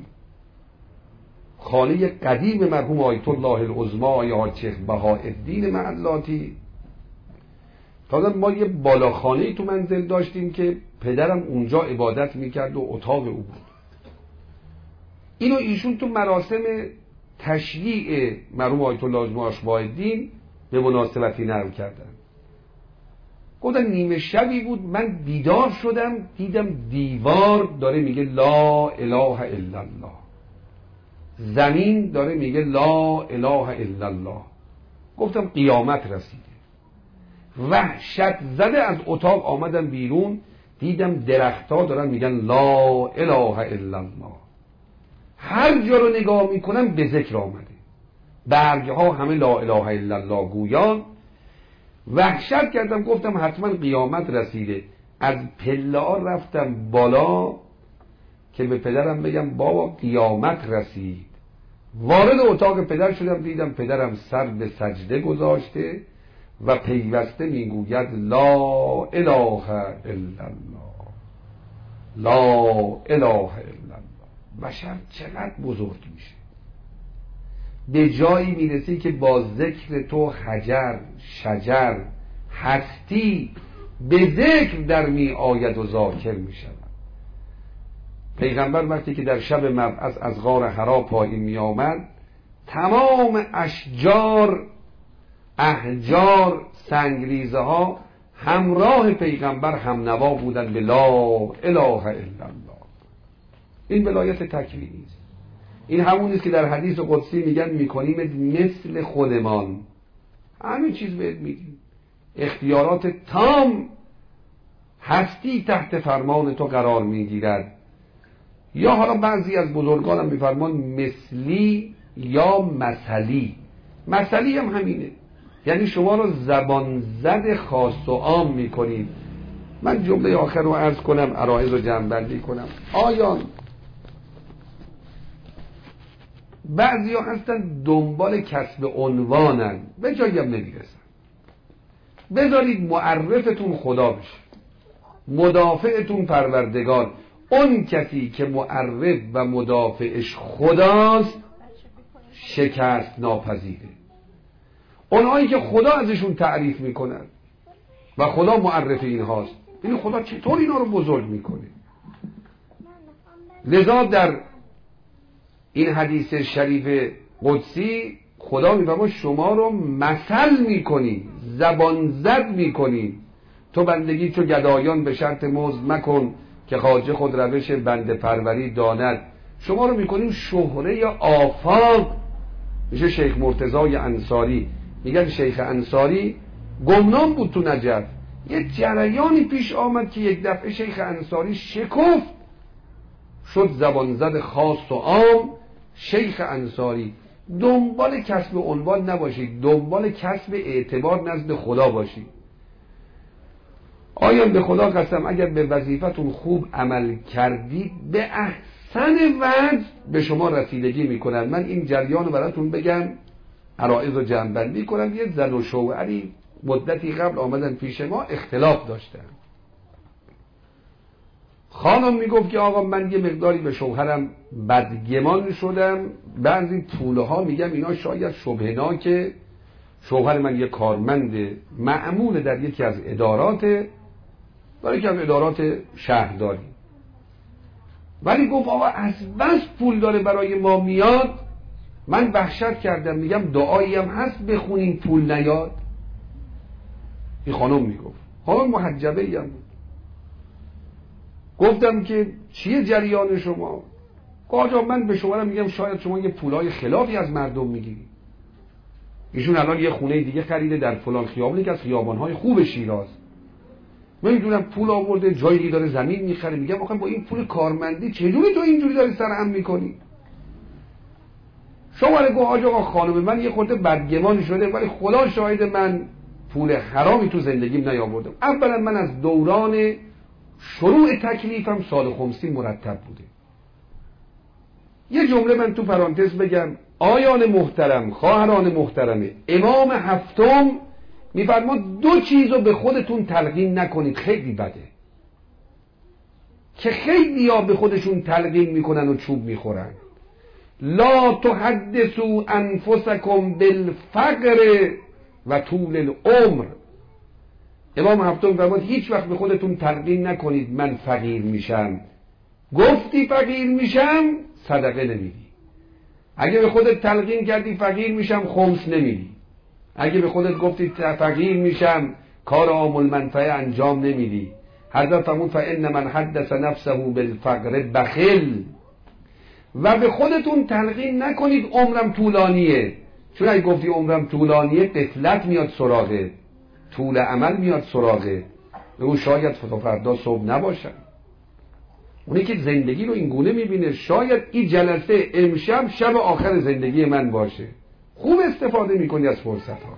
Speaker 1: خانه قدیم مرحوم آیت الله العظمی آیه حاج شیخ بهاءالدین محلاتی. فرمودن ما یه بالاخانه‌ای تو منزل داشتیم که پدرم اونجا عبادت میکرد و اتاق او بود. اینو ایشون تو مراسم تشییع مرحوم آیت الله العظمی اشباح‌الدین به مناسبتی نقل کردن. گفتن نیمه شبی بود، من بیدار شدم، دیدم دیوار داره میگه لا اله الا الله، زمین داره میگه لا اله الا الله. گفتم قیامت رسیده. وحشت زده از اتاق آمدم بیرون، دیدم درختها دارن میگن لا اله الا الله. هر جا رو نگاه میکنم به ذکر آمده، برگها همه لا اله الا الله گویان. وحشت کردم، گفتم حتما قیامت رسیده. از پله ها رفتم بالا که به پدرم بگم بابا قیامت رسید. وارد اتاق پدر شدم، دیدم پدرم سر به سجده گذاشته و پیوسته میگوید لا اله الا الله، لا اله الا الله. بشر چقدر بزرگ میشه، به جایی میرسی که با ذکر تو حجر، شجر، هستی به ذکر در می آید و ذاکر می شود. پیغمبر وقتی که در شب مبعث از غار حرا پایین می آمد، تمام اشجار، احجار، سنگریزه ها همراه پیغمبر هم نوا بودن به لا اله الا الله. این ولایت تکوینی است. این همون نیست که در حدیث قدسی میگن میکنیم مثل خودمان، همین چیز بهت میگیم، اختیارات تام، هستی تحت فرمان تو قرار میگیرد. یا حالا بعضی از بزرگان هم میفرمان مثلی یا مثلی. مثلی هم همینه، یعنی شما رو زبان زد خاص و عام میکنید. من جمله آخر رو عرض کنم، عرایض رو جمع‌بندی کنم. آیا بعضی ها هستن دنبال کسب عنوانن، به جایی هم نمیرسن. بذارید معرفتون خدا بشه، مدافعتون پروردگار. اون کسی که معرف و مدافعش خداست شکست ناپذیره. اونهایی که خدا ازشون تعریف میکنن و خدا معرف اینهاست، این خدا چطور اینا رو بزرگ میکنه؟ لذا در این حدیث شریف قدسی خدا میفرماید شما رو مثل میکنی، زبان زد میکنی. تو بندگی چو گدایان به شرط مزد مکن، که خواجه خود روش بنده پروری داند. شما رو میکنیم شهره یا آفاق. میشه شیخ مرتضی انصاری، میگن شیخ انصاری گمنام بود تو نجف، یه جریانی پیش آمد که یک دفعه شیخ انصاری شکفت، شد زبان زد خاص و عام. شیخ انصاری دنبال کسب عنوان نباشید، دنبال کسب اعتبار نزد خدا باشید. آیا به خدا قسم اگر به وظیفتون خوب عمل کردید به احسن وجه به شما رسیدگی میکنن. من این جریان رو براتون بگم، عرایض رو جمع‌بندی کنم. یه زن و شوهری مدتی قبل آمدن پیش ما، اختلاف داشتن. خانم میگفت که آقا من یه مقداری به شوهرم بدگمان شدم، بعضی پولها میگم اینا شاید شبهناکه، شوهر من یه کارمند معمول در یکی از ادارات، در یکی از ادارات شهرداری، ولی گفت آقا از بس پول داره برای ما میاد. من وحشت کردم، میگم دعایی هم هست بخونیم پول نیاد؟ این خانم میگفت، خانم محجبه هم بود. گفتم که چیه جریان شما؟ آقا من به شما میگم شاید شما یه پولای خلافی از مردم میگیری. ایشون الان یه خونه دیگه خریده در فلان خیابانی که از خیابانهای خوب شیراز، من میدونم پول آورده جایی داره زمین میخره. میگم آخه با این پول کارمندی چجوری تو اینجوری داری سرهم میکنی؟ شما گفت آقا خانم من یه خورده بدگمان شده، ولی خدا شاهد من پول حرامی تو زندگیم نیاوردم. اولا من از دوران شروع تکلیفم سال خمسی مرتب بوده. یه جمله من تو پرانتز بگم، آیان محترم، خواهران محترمه، امام هفتم میفرماد دو چیزو به خودتون تلقین نکنید، خیلی بده، که خیلی ها به خودشون تلقین میکنن و چوب میخورن. لا تحدثوا انفسکم بالفقر و طول العمر. امام هفتم فرمود هیچ وقت به خودتون تلقین نکنید من فقیر میشم. گفتی فقیر میشم صدقه نمیدی. اگه به خودت تلقین کردی فقیر میشم خمس نمیدی. اگه به خودت گفتی فقیر میشم کار عام المنفعه انجام نمیدی. حضرت فرمود فان من حدث نفسه بالفقر بخل. و به خودتون تلقین نکنید عمرم طولانیه، چون اگه گفتی عمرم طولانیه غفلت میاد سراغه، طول عمل میاد سراغه، او شاید فردا صبح نباشن. اونی که زندگی رو این گونه میبینه شاید این جلسه امشب شب آخر زندگی من باشه. خوب استفاده میکنی از فرصت ها.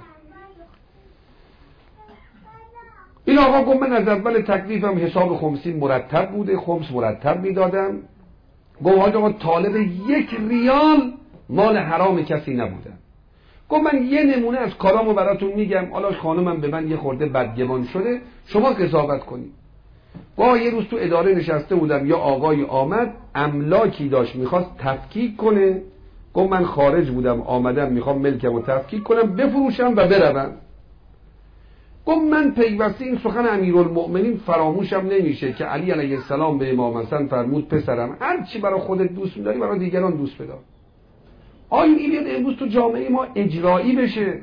Speaker 1: این آقا گفت من از اول تکلیفم حساب خمسی مرتب بوده، خمس مرتب میدادم. گفت آقا طالب 1 ریال مال حرام کسی نبودم. گفت من یه نمونه از کارامو براتون میگم، حالا خانمم به من یه خورده بدگمان شده، شما قضاوت کنید. گفت یه روز تو اداره نشسته بودم، یا آقای آمد املاکی داشت میخواست تفکیک کنه. گفت من خارج بودم آمدم میخوام ملکمو تفکیک کنم بفروشم و بروم. گفت من پیوسته این سخن امیرالمؤمنین فراموشم نمیشه که علی علیه السلام به امام حسن فرمود پسرم هر چی برای خودت دوست می‌داری برای دیگران دوست بدار. آیا این بیاد امروز تو جامعه ما اجرایی بشه؟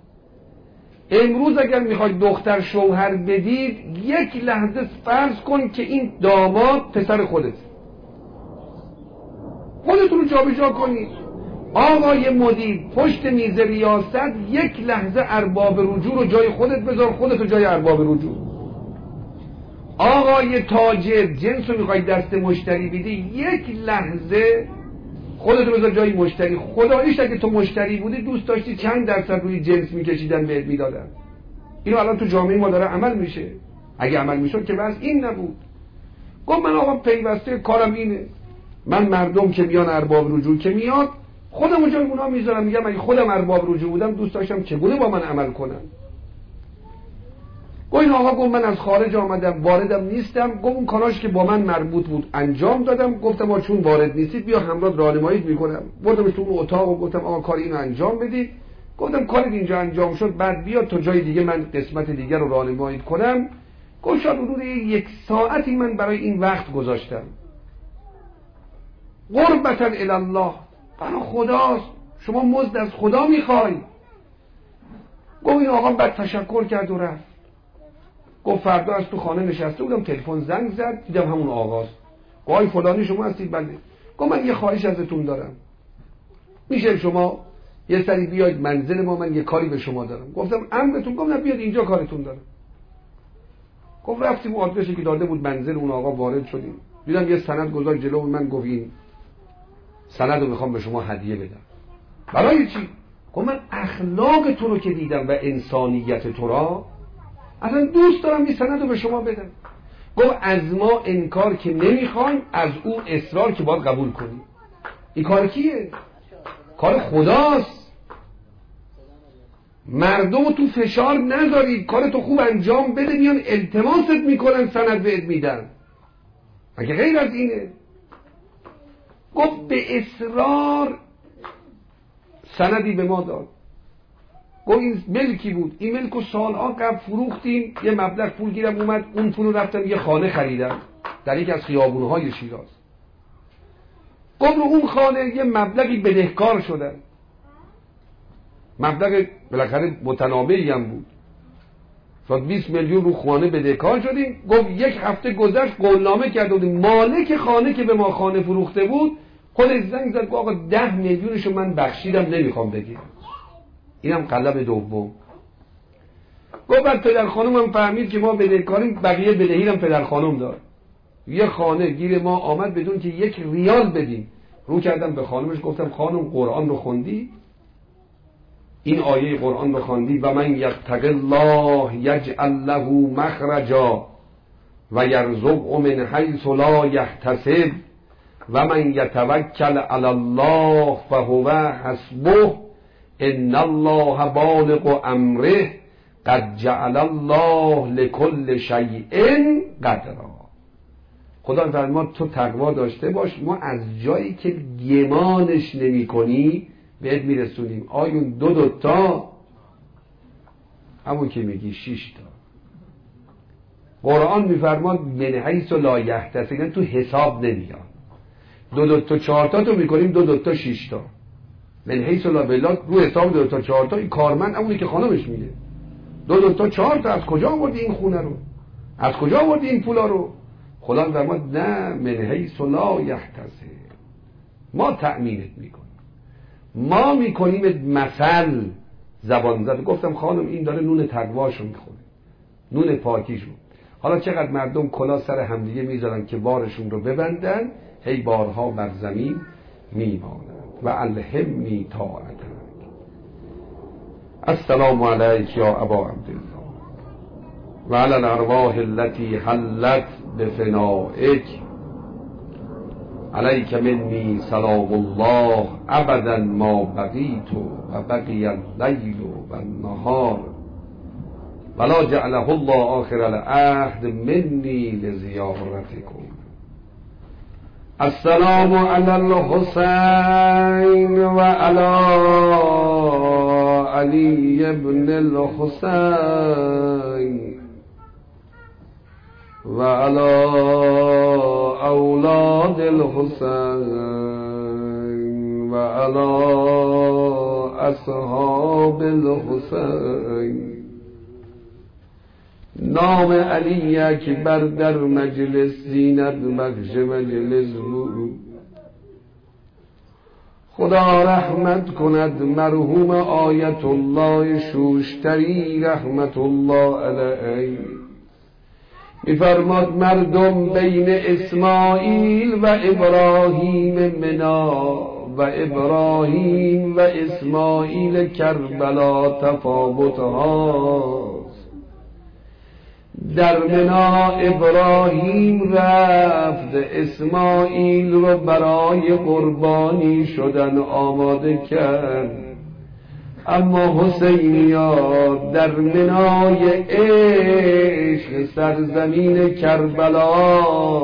Speaker 1: امروز اگر میخواید دختر شوهر بدید، یک لحظه فرض کن که این داماد پسر خودت خودتون رو جابجا کنید. آقای مدیر پشت میز ریاست یک لحظه ارباب رجوع رو جای خودت بذار، خودت رو جای ارباب رجوع. آقای تاجر جنس رو میخوای دست مشتری بدی، یک لحظه خودت رو بذار جای مشتری. خداییش اگه تو مشتری بودی دوست داشتی چند درصد روی جنس میکشیدن بهت میدادن. اینو الان تو جامعه ما داره عمل میشه. اگه عمل میشد که بس این نبود. گفت من آقا پیوسته کارم اینه، من مردم که میان ارباب رجوع که میاد خودم جای اونا میذارم. میگم اگه خودم ارباب رجوع بودم دوست داشتم چگونه با من عمل کنن. گفت این آقا گفت من از خارج آمدم واردم نیستم. گفت اون کاراش که با من مربوط بود انجام دادم. گفتم آقا چون وارد نیستید بیا همراه راهنمایی میکنم. بردمش تو اون اتاق و گفتم آقا کار اینو انجام بدید. گفتم کارت اینجا انجام شد بعد بیا تو جای دیگه من قسمت دیگه رو راهنمایی کنم. گفت شاید حدود 1 ساعتی من برای این وقت گذاشتم. قربتا الی الله، برای خداست، شما مزد از خدا میخوای. گفت این آقا بعد تشکر کرد و رفت. گفت فردا از تو خانه نشسته بودم تلفن زنگ زد دیدم همون آقاست. گفت آقای فلانی شما هستید؟ بله. گفت من یه خواهش ازتون دارم، میشه شما یه سری بیاید منزل ما، من یه کاری به شما دارم. گفتم امرتون. گفتم بیاد اینجا کارتون دارم. گفت رفتیم اون آدرسی که داده بود منزل اون آقا وارد شدیم. دیدم یه سند گذاشت جلو من. گفت این سند رو میخوام به شما هدیه بدم. برای چی؟ گفت من اخلاق تو رو که دیدم و انسانیت تو را اصلا دوست دارم این سند رو به شما بدم. گفت از ما انکار که نمیخوایم، از او اصرار که باید قبول کنیم. این کار کیه؟ کار خداست. مردم رو تو فشار نذارید، کار تو خوب انجام بده، میان التماست میکنن سند بهت میدن. مگه غیر از اینه؟ گفت به اصرار سندی به ما داد. گفت این ملکی بود، این ملک رو سالها قبل فروختیم، یه مبلغ پول گیرم اومد، اون پول رو رفتم یه خانه خریدم در یک از خیابونهای شیراز. گفت رو اون خانه یه مبلغی بدهکار شدن، مبلغ بالاخره متنابعی هم بود، شاید 20 میلیون رو خانه بدهکار شدیم. گفت 1 هفته گذشت قولنامه کرده بودیم، مالک خانه که به ما خانه فروخته بود خودش زنگ زد گفت آقا 10 میلیونشو من بخشیدم نمیخوام بگیرم. اینم قلب دوم. گفت بعد پدر خانومم فهمید که ما بدهکاریم، بقیه بدهی هم پدر خانوم داد. یه خانه گیر ما آمد بدون که 1 ریال بدیم. رو کردم به خانومش گفتم خانم قرآن رو خوندی؟ این آیه قرآن رو خوندی؟ و من یتق الله یجعل له مخرجا و یرزقه من حیث لا یحتسب و من یتوکل علی الله فهو حسبه ان الله بالغ امره قد جعل الله لكل شیء قدرا. خدا فرمود تو تقوا داشته باش، ما از جایی که گمانش نمی کنی بهت میرسونیم. آیون 2 تا همون که میگی 6 تا. قرآن میفرماد من حیث لا یحتسب، یعنی تو حساب نمیاد. 2 تا 4 تا تو میکنیم 2 تا 6 تا. من حیث لا بلا رو حساب 2 تا 4 تا. این کارمند همونی که خانمش میده 2 تا 4 تا از کجا آوردی این خونه رو؟ از کجا آوردی این پولا رو؟ خدا فرمود نه من حیث لا یحتسب، ما تأمینت میکنیم، ما میکنیم مثل زبان زد. گفتم خانم این داره نون تقواشو میخوره، نون پاکیشو. حالا چقدر مردم کلا سر همدیگه میذارن که بارشون رو ببندن، هی بارها بر زمین میمانند. و الهمنی طاعتک. السلام علیک یا ابا عبدالله و علی الارواح التي حلت بفنائک علیک منی سلام الله ابدا ما بقیت و بقی اللیل و النهار ولا جعله الله آخر العهد منی لزیارتکم. السلام علی الحسین و علی علی ابن الحسین و علی اولاد الحسین و علی اصحاب الحسین. نام علی اکبر در مجلس زینت بخش مجلس بود. خدا رحمت کند مرحوم آیت الله شوشتری رحمت الله علیه. می‌فرماد مردم بین اسماعیل و ابراهیم منا و ابراهیم و اسماعیل کربلا تفاوت هاست. در منا ابراهیم رفت اسماعیل رو برای قربانی شدن آماده کرد، اما حسینیات در منای عشق سرزمین کربلا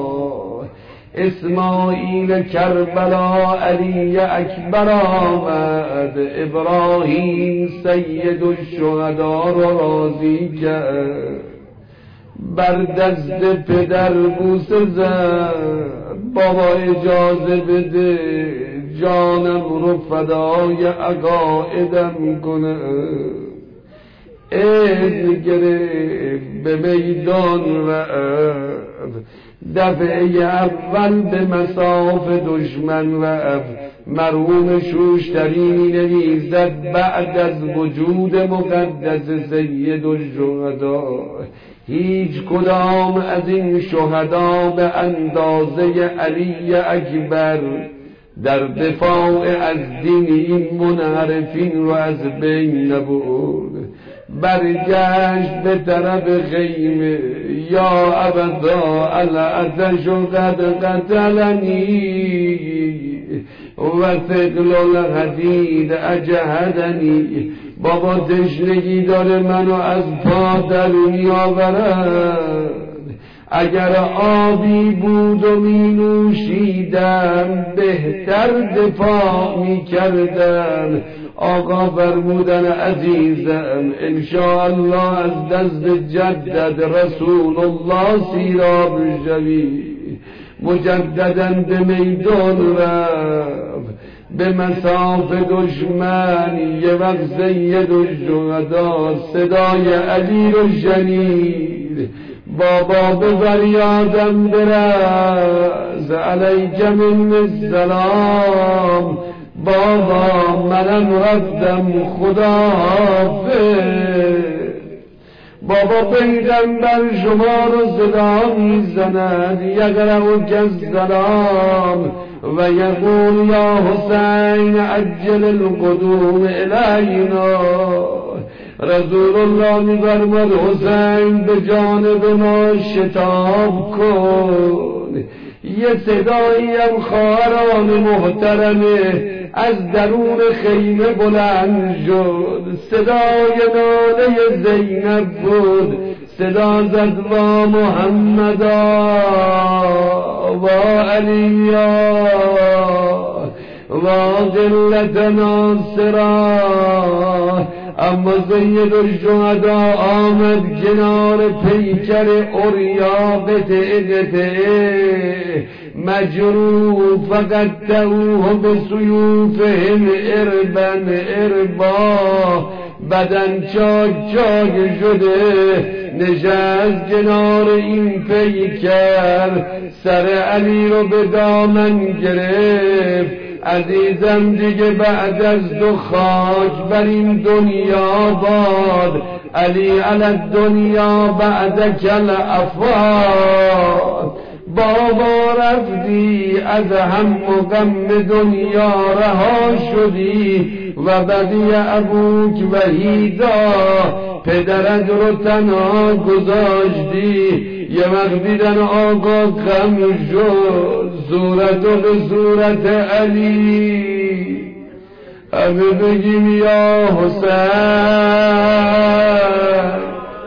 Speaker 1: اسماعیل کربلا علی اکبر آمد، ابراهیم سید الشهدا رو راضی کرد، بر دست پدر بوسه زد، بابا اجازه بده جانم رو فدای عقایدم کنه. اذن گرفت به میدان رفت، دفعه اول به مصاف دشمن رفت. مرحوم شوشتری نویسد بعد از وجود مقدس سید الشهدا هیچ کدام از این شهدا به اندازه علی اکبر در دفاع از دین این منحرفین رو از بین نبرد. برگشت به طرف خیمه، یا ابدا العطش قد قتلنی و ثقل الحدید اجهدنی. بابا تشنگی داره منو از پا در میآورد، اگر آبی بود و می نوشیدم بهتر دفاع می کردم. آقا فرمودن عزیزم انشاءالله از دست جدد رسول الله سیراب شوی. مجددا به میدان رفت، به مصاف دشمن. یه وقت سید الشهدا صدای علی رو شنید، بابا به فریادم برس علیک من السلام. بابا منم رفتم خدا حافظ. بابا پیغمبر شما رو صدا میزند، یقرأ السلام و یقول یا حسین عجل القدوم الینا. رسول الله می‌فرماد حسین به جانب ما شتاب کن. یه صدایی هم خواهران محترمه از درون خیمه بلند شد، صدای ناله زینب بود. صدا زد و محمدا و علیا و قلت ناصرا. اما سید الشهدا آمد کنار پیکر اوریا قطعه مجروح فقطعوه بسیوفهم اربا اربا. بدن چاک چاک شده، نشست کنار این پیکر، سر علی رو به دامن گرفت. عزیزم دیگه بعد از تو خاک بر این دنیا باد، علی علی الدنیا بعد کل افاد. بابا رفتی از هم و غم دنیا رها شدی و بقی ابوک وحیدا، پدرت رو تنها گذاشتی. یه وقت دیدن آقا غم شد، صورت و به صورت علی. همه بگیم یا حسین.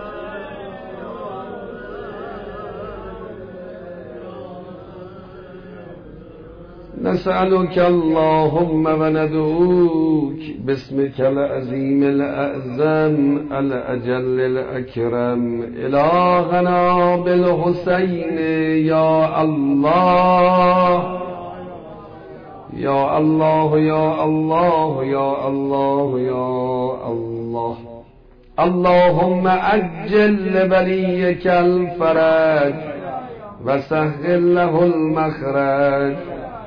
Speaker 1: نسألك اللهم وندعوك باسمك العظيم الأعظم الأجل الأكرم إلهنا بالحسين يا الله يا الله يا الله يا الله يا الله. اللهم عجل لوليك الفرج وسهل له المخرج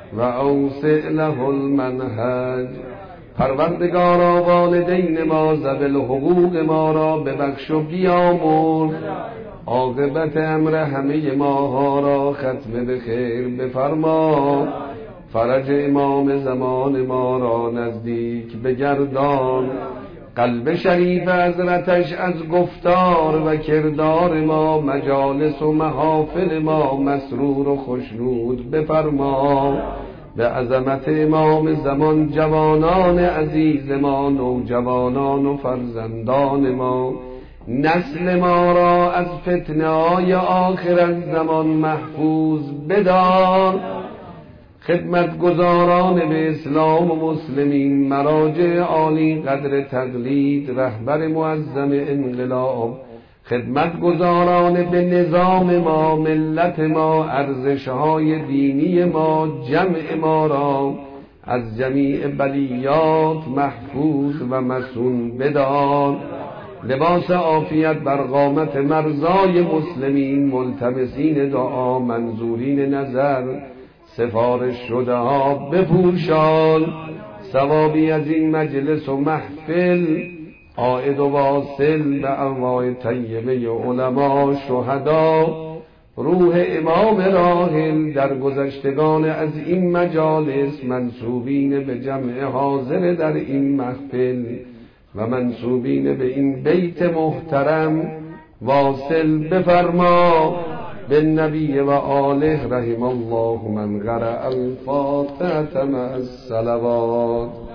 Speaker 1: و اوسع له المنهج. پروردگارا والدین ما ذوی حقوق ما را ببخش و بیامرز، عاقبت امر همه ماها را ختم به خیر بفرما، فرج امام زمان ما را نزدیک بگردان، قلب شریف حضرتش از گفتار و کردار ما، مجالس و محافل ما مسرور و خوشنود بفرما. به عظمت امام زمان جوانان عزیز ما، نوجوانان و فرزندان ما، نسل ما را از فتنه‌های آخر زمان محفوظ بدار. خدمتگزاران به اسلام و مسلمین، مراجع عالی قدر تقلید، رهبر معظم انقلاب، خدمتگزاران به نظام ما، ملت ما، ارزش‌های دینی ما، جمع ما را از جمیع بلیات محفوظ و مصون بدار. لباس عافیت بر قامت مرزای مسلمین، ملتمسین دعا، منظورین نظر، سفارش شده ها بپوشان. ثوابی از این مجلس و محفل عائد و واصل به ارواح طیبه علما، شهدا، روح امام راحل، در گذشتگان از این مجالس، منسوبین به جمع حاضر در این محفل و منسوبین به این بیت محترم واصل بفرما. بالنبی و آله رحم الله من قرأ الفاتحة مع الصلوات.